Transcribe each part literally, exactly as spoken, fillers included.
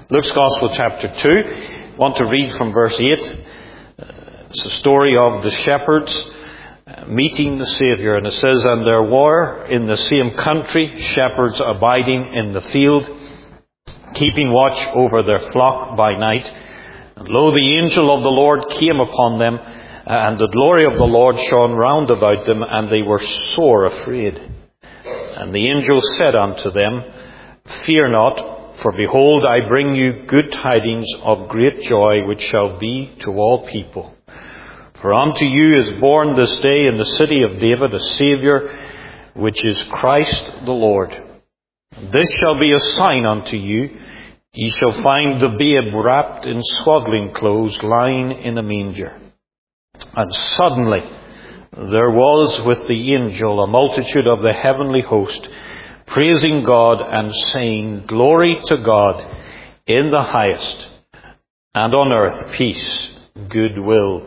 Luke's Gospel, chapter two. I want to read from verse eight. It's the story of the shepherds meeting the Saviour. And it says, "And there were in the same country shepherds abiding in the field, keeping watch over their flock by night. And lo, the angel of the Lord came upon them, and the glory of the Lord shone round about them, and they were sore afraid. And the angel said unto them, Fear not, for behold, I bring you good tidings of great joy, which shall be to all people. For unto you is born this day in the city of David a Saviour, which is Christ the Lord. And this shall be a sign unto you. Ye shall find the babe wrapped in swaddling clothes, lying in a manger." And suddenly there was with the angel a multitude of the heavenly host, praising God and saying, "Glory to God in the highest, and on earth peace, goodwill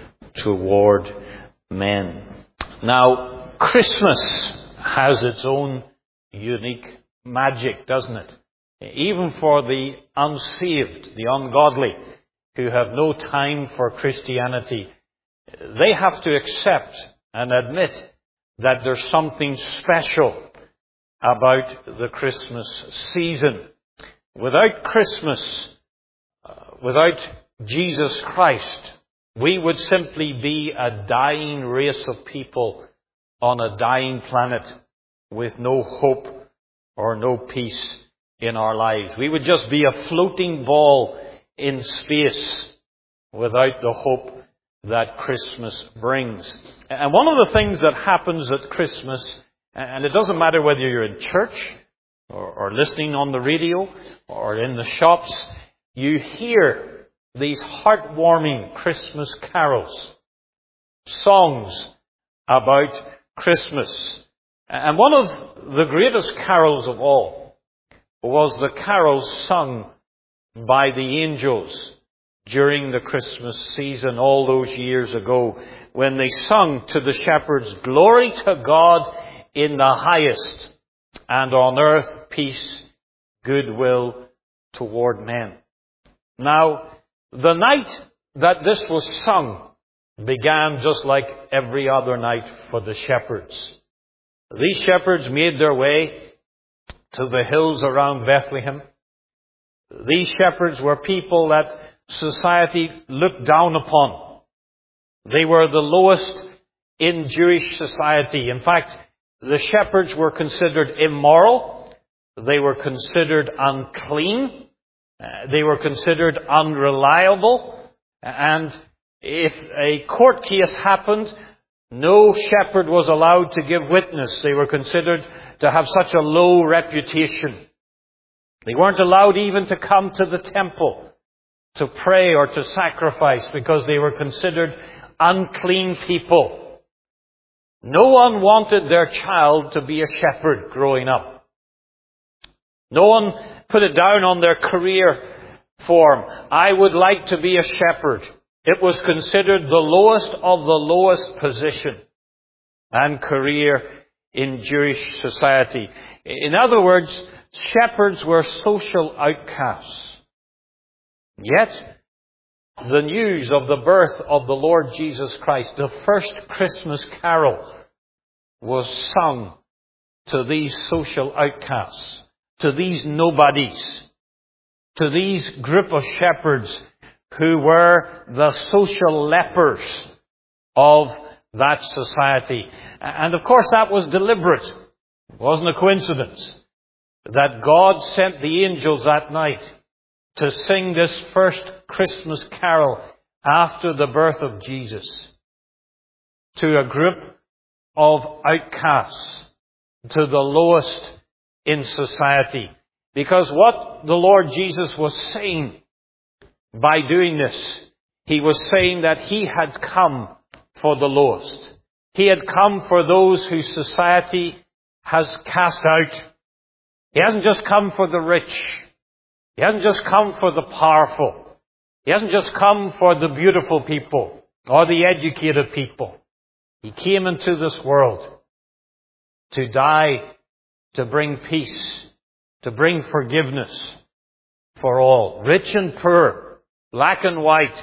toward men." Now, Christmas has its own unique magic, doesn't it? Even for the unsaved, the ungodly, who have no time for Christianity, they have to accept and admit that there's something special about the Christmas season. Without Christmas, uh, without Jesus Christ, we would simply be a dying race of people on a dying planet with no hope or no peace in our lives. We would just be a floating ball in space without the hope that Christmas brings. And one of the things that happens at Christmas, and it doesn't matter whether you're in church or, or listening on the radio or in the shops, you hear these heartwarming Christmas carols, songs about Christmas. And one of the greatest carols of all was the carols sung by the angels during the Christmas season all those years ago, when they sung to the shepherds, "Glory to God in the highest, and on earth peace, goodwill toward men." Now, the night that this was sung began just like every other night for the shepherds. These shepherds made their way to the hills around Bethlehem. These shepherds were people that society looked down upon. They were the lowest in Jewish society. In fact, the shepherds were considered immoral. They were considered unclean. Uh, they were considered unreliable. And if a court case happened, no shepherd was allowed to give witness. They were considered to have such a low reputation. They weren't allowed even to come to the temple to pray or to sacrifice, because they were considered unclean people. No one wanted their child to be a shepherd growing up. No one put it down on their career form, "I would like to be a shepherd." It was considered the lowest of the lowest position and career in Jewish society. In other words, shepherds were social outcasts. Yet, the news of the birth of the Lord Jesus Christ, the first Christmas carol, was sung to these social outcasts, to these nobodies, to these group of shepherds who were the social lepers of that society. And of course that was deliberate. It wasn't a coincidence that God sent the angels that night to sing this first Christmas carol after the birth of Jesus to a group of outcasts, to the lowest in society. Because what the Lord Jesus was saying by doing this, He was saying that He had come for the lowest. He had come for those whose society has cast out. He hasn't just come for the rich. He hasn't just come for the powerful. He hasn't just come for the beautiful people or the educated people. He came into this world to die, to bring peace, to bring forgiveness for all, rich and poor, black and white,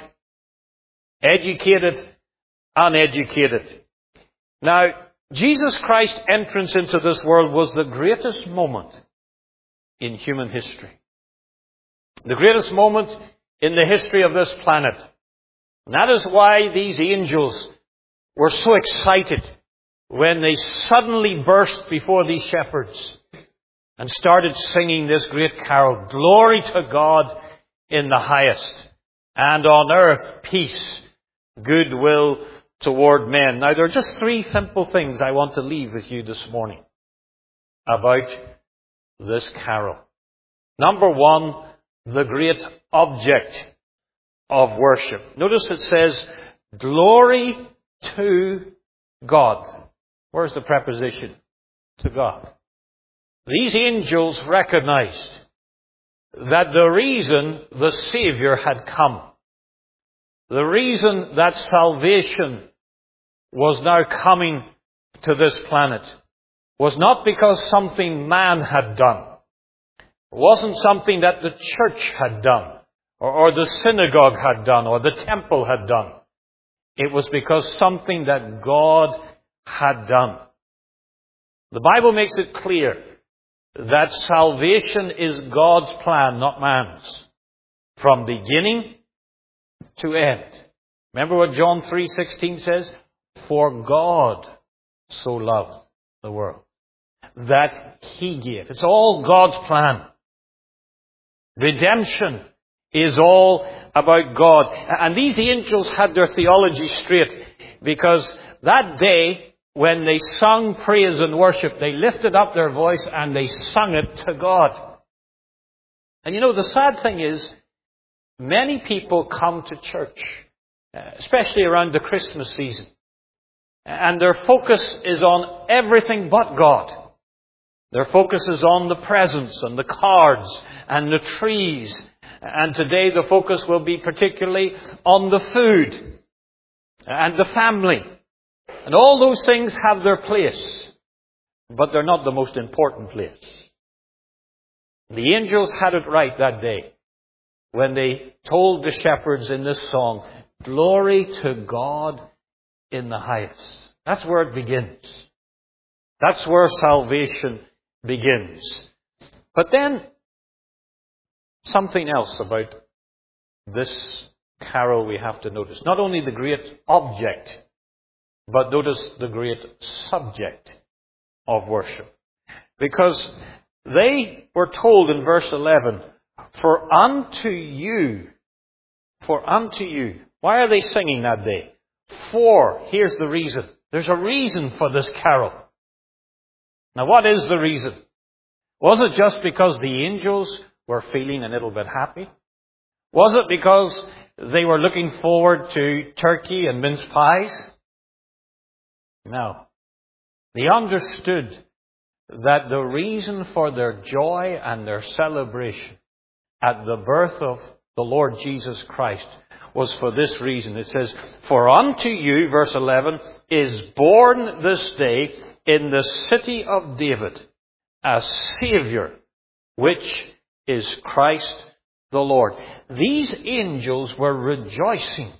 educated, uneducated. Now, Jesus Christ's entrance into this world was the greatest moment in human history. The greatest moment in the history of this planet. And that is why these angels were so excited when they suddenly burst before these shepherds and started singing this great carol, "Glory to God in the highest, and on earth peace, goodwill toward men." Now, there are just three simple things I want to leave with you this morning about this carol. Number one, the great object of worship. Notice it says, "Glory to God." Where's the preposition? To God. These angels recognized that the reason the Savior had come, the reason that salvation was now coming to this planet, was not because something man had done. It wasn't something that the church had done, or, or the synagogue had done, or the temple had done. It was because something that God had done. The Bible makes it clear that salvation is God's plan, not man's, from beginning to end. Remember what John three sixteen says? "For God so loved the world that He gave." It's all God's plan. Redemption is all about God. And these angels had their theology straight, because that day, when they sung praise and worship, they lifted up their voice and they sung it to God. And you know, the sad thing is, many people come to church, especially around the Christmas season, and their focus is on everything but God. Their focus is on the presents and the cards and the trees. And today the focus will be particularly on the food and the family. And all those things have their place, but they're not the most important place. The angels had it right that day when they told the shepherds in this song, "Glory to God in the highest." That's where it begins. That's where salvation begins. But then, something else about this carol we have to notice. Not only the great object, but notice the great subject of worship. Because they were told in verse eleven, "For unto you," for unto you. Why are they singing that day? For, here's the reason. There's a reason for this carol. Now, what is the reason? Was it just because the angels were feeling a little bit happy? Was it because they were looking forward to turkey and mince pies? No. They understood that the reason for their joy and their celebration at the birth of the Lord Jesus Christ was for this reason. It says, "For unto you," verse eleven, "is born this day in the city of David a Savior, which is Christ the Lord." These angels were rejoicing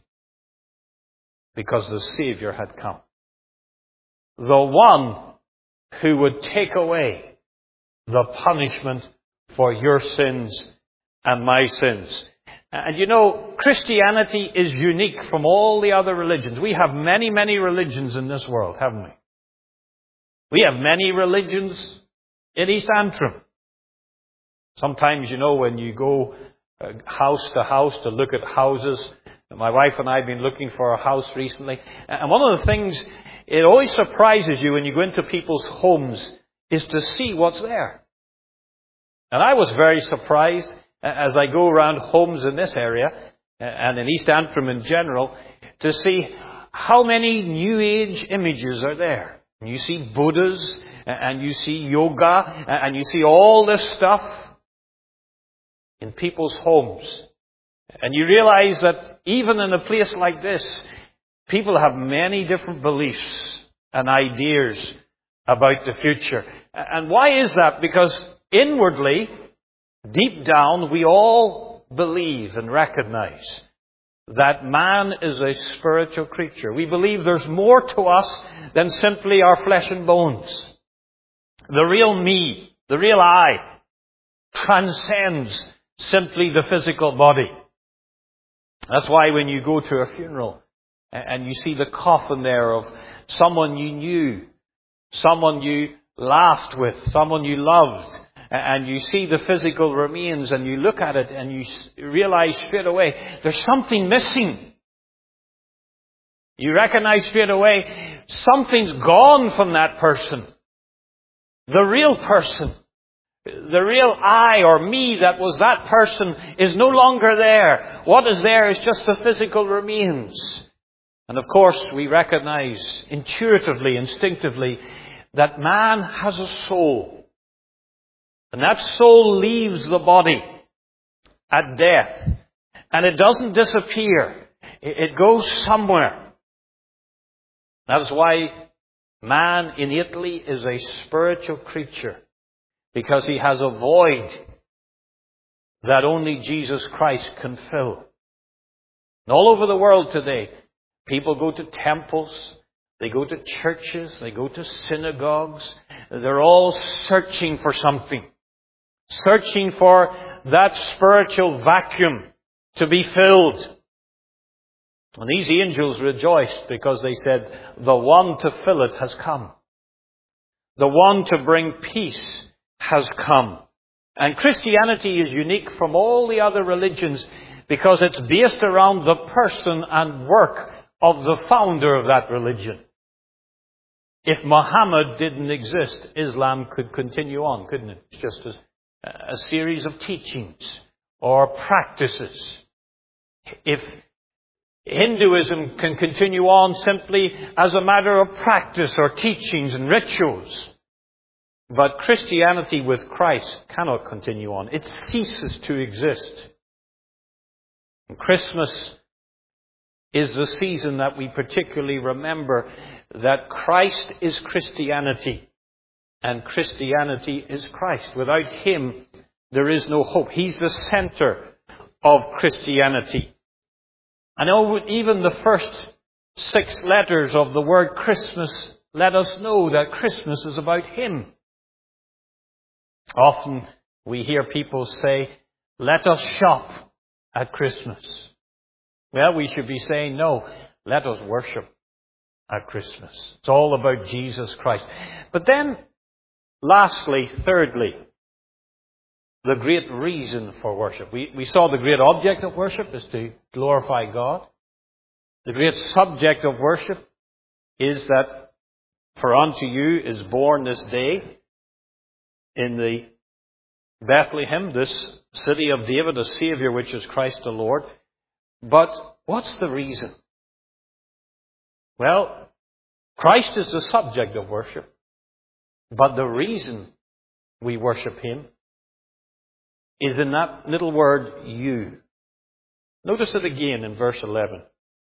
because the Savior had come. The one who would take away the punishment for your sins and my sins. And you know, Christianity is unique from all the other religions. We have many, many religions in this world, haven't we? We have many religions in East Antrim. Sometimes, you know, when you go uh, house to house to look at houses, my wife and I have been looking for a house recently, and one of the things, it always surprises you when you go into people's homes, is to see what's there. And I was very surprised as I go around homes in this area, and in East Antrim in general, to see how many New Age images are there. You see Buddhas, and you see yoga, and you see all this stuff in people's homes. And you realize that even in a place like this, people have many different beliefs and ideas about the future. And why is that? Because inwardly, Deep down, we all believe and recognize that man is a spiritual creature. We believe there's more to us than simply our flesh and bones. The real me, the real I, transcends simply the physical body. That's why when you go to a funeral and you see the coffin there of someone you knew, someone you laughed with, someone you loved, and you see the physical remains and you look at it and you realize straight away there's something missing. You recognize straight away something's gone from that person. The real person, the real I or me that was that person is no longer there. What is there is just the physical remains. And of course we recognize intuitively, instinctively, that man has a soul. And that soul leaves the body at death. And it doesn't disappear. It goes somewhere. That is why man innately is a spiritual creature. Because he has a void that only Jesus Christ can fill. And all over the world today, people go to temples, they go to churches, they go to synagogues. They're all searching for something. Searching for that spiritual vacuum to be filled. And these angels rejoiced because they said, the one to fill it has come. The one to bring peace has come. And Christianity is unique from all the other religions because it's based around the person and work of the founder of that religion. If Muhammad didn't exist, Islam could continue on, couldn't it? It's just a, a series of teachings or practices. If Hinduism can continue on simply as a matter of practice or teachings and rituals. But Christianity with Christ cannot continue on. It ceases to exist. And Christmas is the season that we particularly remember that Christ is Christianity and Christianity is Christ. Without Him, there is no hope. He's the center of Christianity. I know even the first six letters of the word Christmas let us know that Christmas is about Him. Often we hear people say, let us shop at Christmas. Well, we should be saying, no, let us worship at Christmas. It's all about Jesus Christ. But then, lastly, thirdly, the great reason for worship. We, we saw the great object of worship is to glorify God. The great subject of worship is that for unto you is born this day in the Bethlehem, this city of David, a Savior, which is Christ the Lord. But what's the reason? Well, Christ is the subject of worship. But the reason we worship Him is in that little word, you. Notice it again in verse eleven.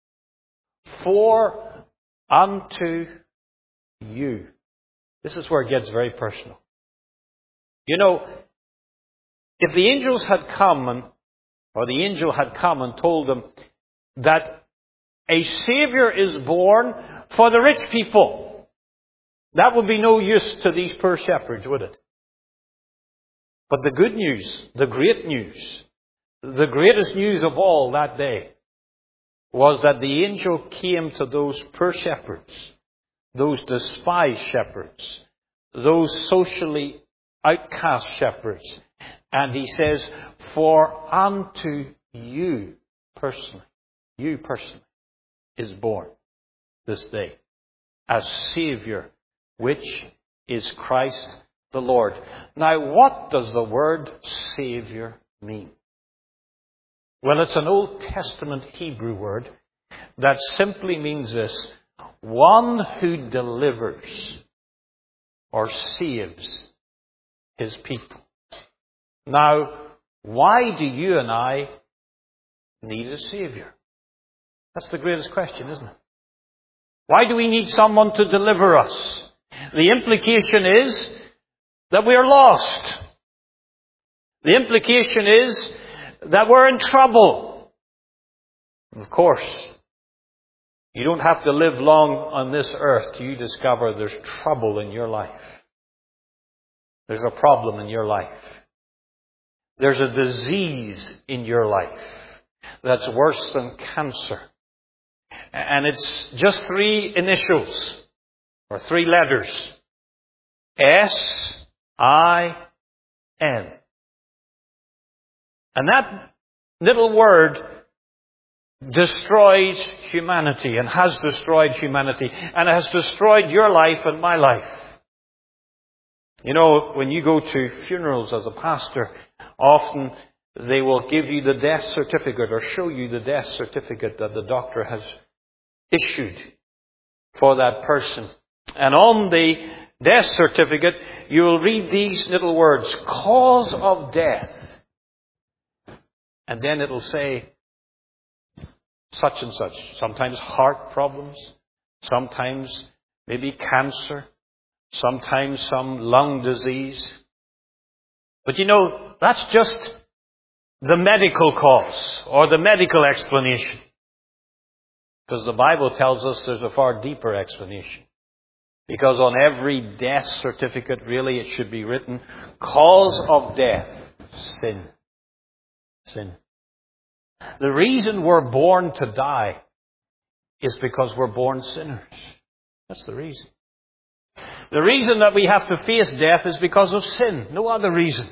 For unto you. This is where it gets very personal. You know, if the angels had come and, or the angel had come and told them that a Savior is born for the rich people, that would be no use to these poor shepherds, would it? But the good news, the great news, the greatest news of all that day was that the angel came to those poor shepherds, those despised shepherds, those socially outcast shepherds. And he says, for unto you personally, you personally, is born this day as Savior, which is Christ the Lord. Now, what does the word Savior mean? Well, it's an Old Testament Hebrew word that simply means this: one who delivers or saves His people. Now, why do you and I need a Savior? That's the greatest question, isn't it? Why do we need someone to deliver us? The implication is that we are lost. The implication is that we're in trouble. Of course, you don't have to live long on this earth till you discover there's trouble in your life. There's a problem in your life. There's a disease in your life that's worse than cancer. And it's just three initials, or three letters. S I N. And that little word destroys humanity and has destroyed humanity and has destroyed your life and my life. You know, when you go to funerals as a pastor, often they will give you the death certificate or show you the death certificate that the doctor has issued for that person. And on the death certificate, you will read these little words, cause of death. And then it'll say such and such. Sometimes heart problems. Sometimes maybe cancer. Sometimes some lung disease. But you know, that's just the medical cause or the medical explanation. Because the Bible tells us there's a far deeper explanation. Because on every death certificate, really, it should be written, cause of death, sin. Sin. The reason we're born to die is because we're born sinners. That's the reason. The reason that we have to face death is because of sin. No other reason.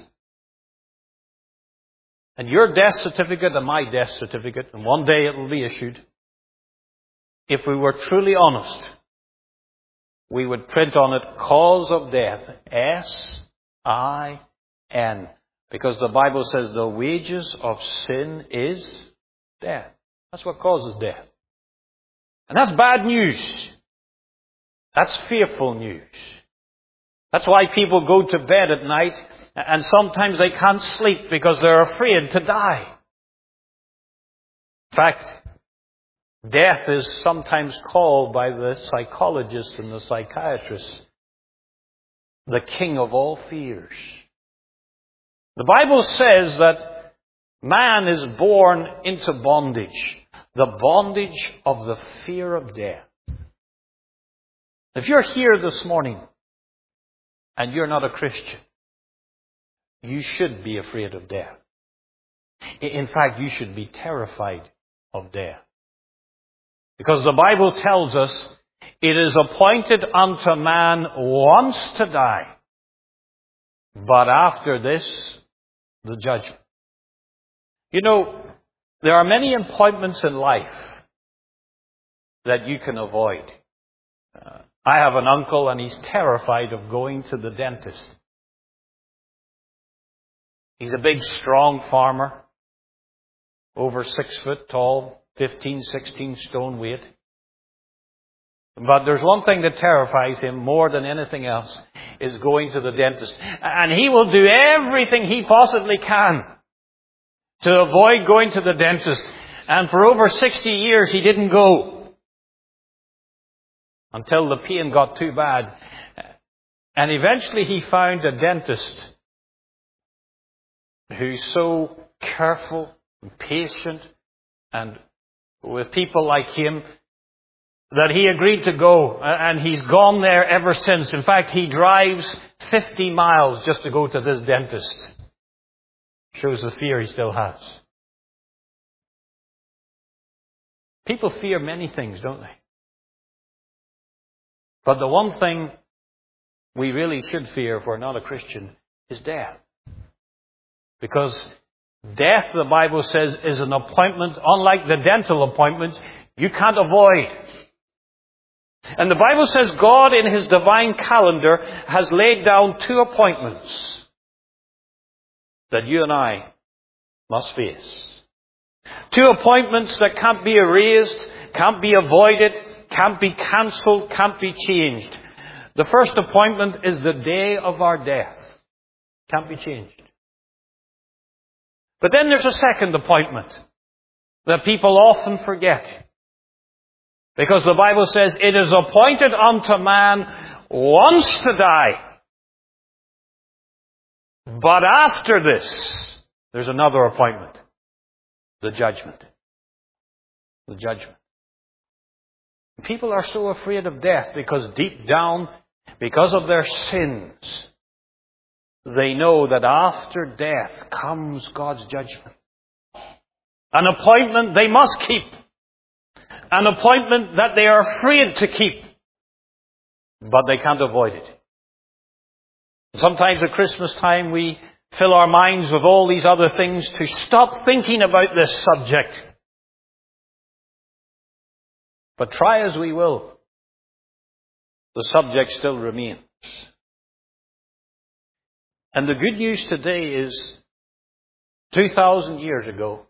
And your death certificate and my death certificate, and one day it will be issued, if we were truly honest, we would print on it, cause of death, S I N. Because the Bible says the wages of sin is death. That's what causes death. And that's bad news. That's fearful news. That's why people go to bed at night and sometimes they can't sleep because they're afraid to die. In fact, death is sometimes called by the psychologists and the psychiatrists the king of all fears. The Bible says that man is born into bondage, the bondage of the fear of death. If you're here this morning and you're not a Christian, you should be afraid of death. In fact, you should be terrified of death. Because the Bible tells us it is appointed unto man once to die, but after this, the judgment. You know, there are many appointments in life that you can avoid. Uh, I have an uncle and he's terrified of going to the dentist. He's a big, strong farmer, over six foot tall, fifteen, sixteen stone weight. But there's one thing that terrifies him more than anything else, is going to the dentist. And he will do everything he possibly can to avoid going to the dentist. And for over sixty years he didn't go. Until the pain got too bad. And eventually he found a dentist who's so careful and patient and with people like him that he agreed to go. And he's gone there ever since. In fact, he drives fifty miles just to go to this dentist. Shows the fear he still has. People fear many things, don't they? But the one thing we really should fear if we're not a Christian is death. Because death, the Bible says, is an appointment, unlike the dental appointment, you can't avoid. And the Bible says God in His divine calendar has laid down two appointments that you and I must face. Two appointments that can't be erased, can't be avoided, can't be cancelled, can't be changed. The first appointment is the day of our death. Can't be changed. But then there's a second appointment that people often forget. Because the Bible says it is appointed unto man once to die. But after this, there's another appointment. The judgment. The judgment. People are so afraid of death because deep down, because of their sins, they know that after death comes God's judgment. An appointment they must keep. An appointment that they are afraid to keep. But they can't avoid it. Sometimes at Christmas time we fill our minds with all these other things to stop thinking about this subject. But try as we will, the subject still remains. And the good news today is, two thousand years ago,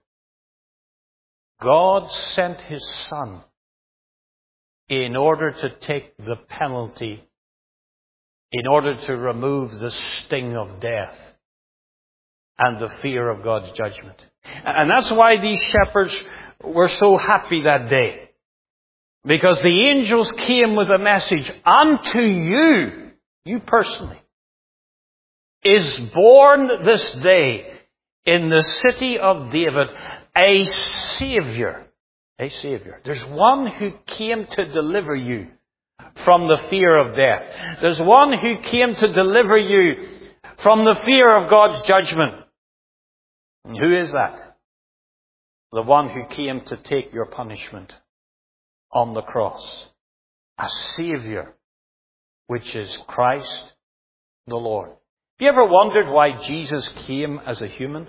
God sent His Son in order to take the penalty, in order to remove the sting of death and the fear of God's judgment. And that's why these shepherds were so happy that day. Because the angels came with a message, unto you, you personally, is born this day in the city of David a Savior. A Savior. There's one who came to deliver you from the fear of death. There's one who came to deliver you from the fear of God's judgment. And who is that? The one who came to take your punishment on the cross. A Savior, which is Christ the Lord. Have you ever wondered why Jesus came as a human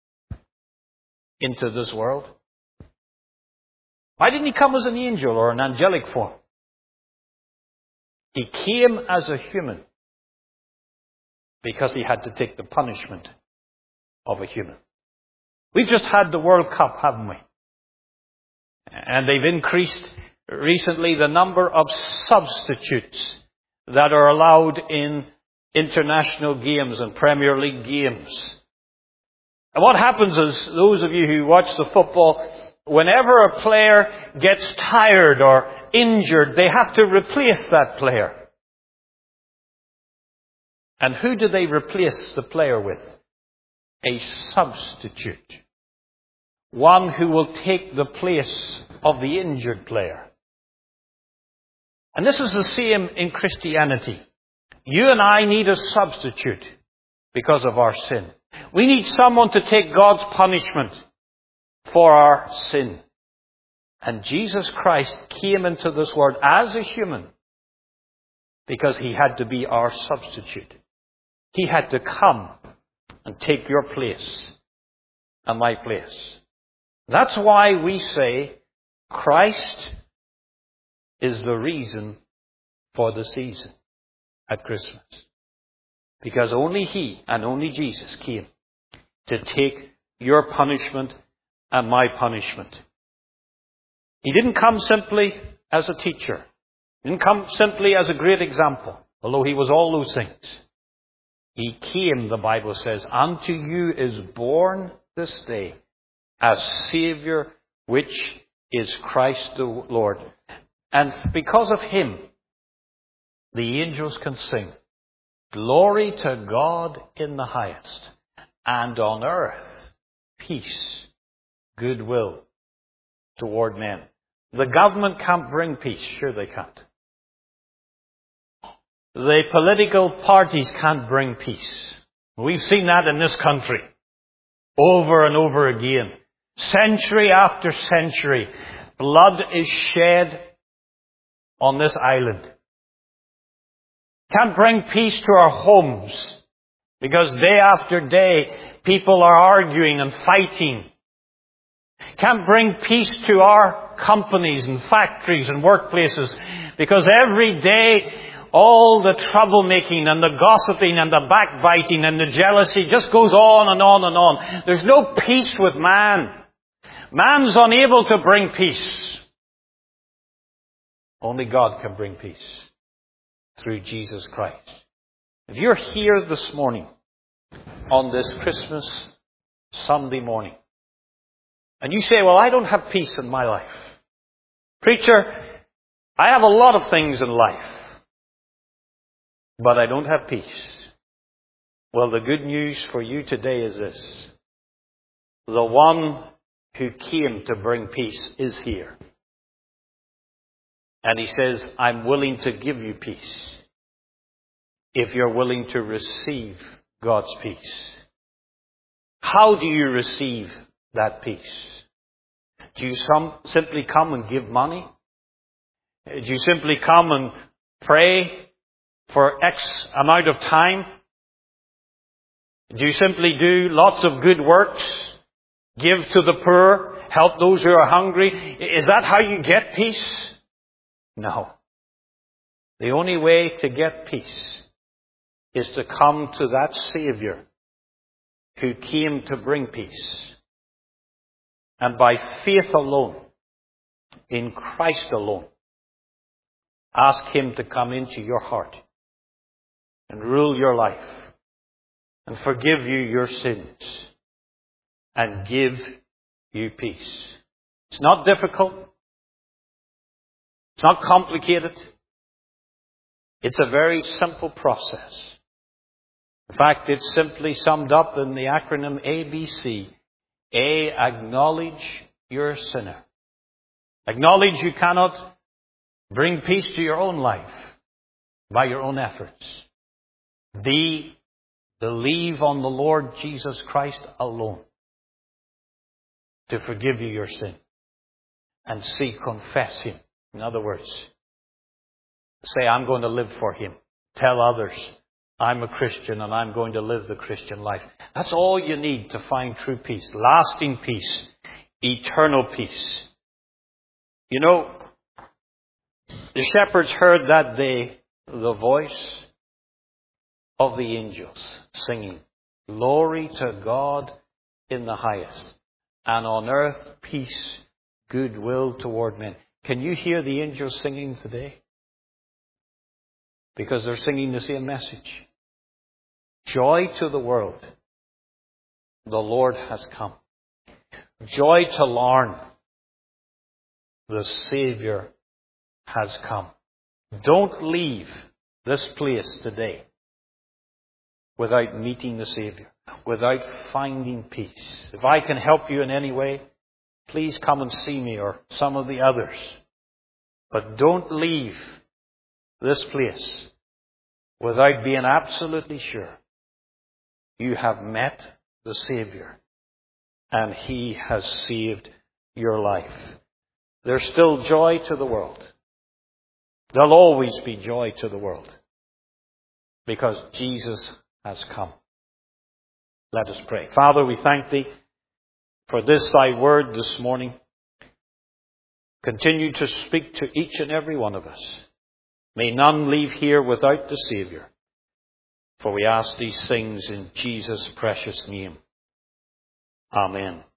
into this world? Why didn't He come as an angel or an angelic form? He came as a human because He had to take the punishment of a human. We've just had the World Cup, haven't we? And they've increased recently the number of substitutes that are allowed in international games and Premier League games. And what happens is, those of you who watch the football, whenever a player gets tired or injured, they have to replace that player. And who do they replace the player with? A substitute. One who will take the place of the injured player. And this is the same in Christianity. You and I need a substitute because of our sin. We need someone to take God's punishment for our sin. And Jesus Christ came into this world as a human because He had to be our substitute. He had to come and take your place and my place. That's why we say Christ is the reason for the season at Christmas. Because only He and only Jesus came to take your punishment and my punishment. He didn't come simply as a teacher. He didn't come simply as a great example, although He was all those things. He came, the Bible says, unto you is born this day a Savior, which is Christ the Lord. And because of Him, the angels can sing, glory to God in the highest, and on earth peace, goodwill toward men. The government can't bring peace. Sure they can't. The political parties can't bring peace. We've seen that in this country over and over again. Century after century, blood is shed on this island. Can't bring peace to our homes because day after day people are arguing and fighting. Can't bring peace to our companies and factories and workplaces because every day all the troublemaking and the gossiping and the backbiting and the jealousy just goes on and on and on. There's no peace with man. Man's unable to bring peace. Only God can bring peace through Jesus Christ. If you're here this morning on this Christmas Sunday morning and you say, well, I don't have peace in my life. Preacher, I have a lot of things in life, but I don't have peace. Well, the good news for you today is this. The one who came to bring peace is here. And he says, I'm willing to give you peace if you're willing to receive God's peace. How do you receive that peace? Do you some, simply come and give money? Do you simply come and pray for X amount of time? Do you simply do lots of good works? Give to the poor? Help those who are hungry? Is that how you get peace? No. The only way to get peace is to come to that Savior who came to bring peace. And by faith alone, in Christ alone, ask Him to come into your heart and rule your life and forgive you your sins and give you peace. It's not difficult. It's not complicated. It's a very simple process. In fact, it's simply summed up in the acronym A B C. A, acknowledge you're a sinner. Acknowledge you cannot bring peace to your own life by your own efforts. B, believe on the Lord Jesus Christ alone to forgive you your sin. And C, confess Him. In other words, say, I'm going to live for Him. Tell others, I'm a Christian and I'm going to live the Christian life. That's all you need to find true peace, lasting peace, eternal peace. You know, the shepherds heard that day the voice of the angels singing, glory to God in the highest, and on earth peace, goodwill toward men. Can you hear the angels singing today? Because they're singing the same message. Joy to the world. The Lord has come. Joy to Larne. The Savior has come. Don't leave this place today without meeting the Savior, without finding peace. If I can help you in any way, please come and see me or some of the others. But don't leave this place without being absolutely sure you have met the Savior and He has saved your life. There's still joy to the world. There'll always be joy to the world because Jesus has come. Let us pray. Father, we thank Thee for this Thy word this morning. Continue to speak to each and every one of us. May none leave here without the Savior. For we ask these things in Jesus' precious name. Amen.